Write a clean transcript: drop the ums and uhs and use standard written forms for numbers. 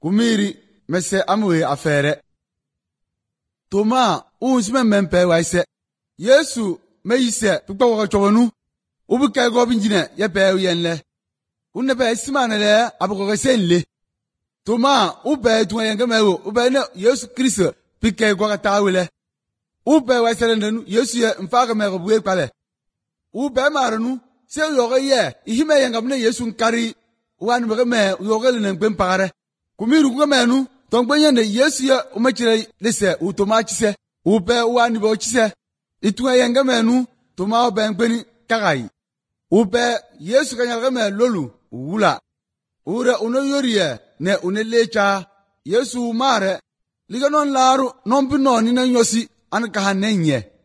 kumiri mese amwe afere toma unsime mempe waise Yesu meyise pikpa waka chobonu ubuka go binjine ye pe yenle unne pe simane le aboko senle toma ube tuwa yanga mewo ube ne Yesu Kristo pikka go tawele ube waise ndenu Yesu ye mfaga me go buwe kwale ube marunu se yoga ye ihime yanga mne Yesu nkari wan me yoga le ngbe mpagare kumiru ko menu tongbenye ne Yesu ye umachire lese utoma chise ube wani bo chise ituwa yanga menu toma obe ngbeni kagai ube Yesu kanyalga me lolu wula ure uno yoriye ne unelecha Yesu mare liga non laru non bino ni na nyosi an kahanenye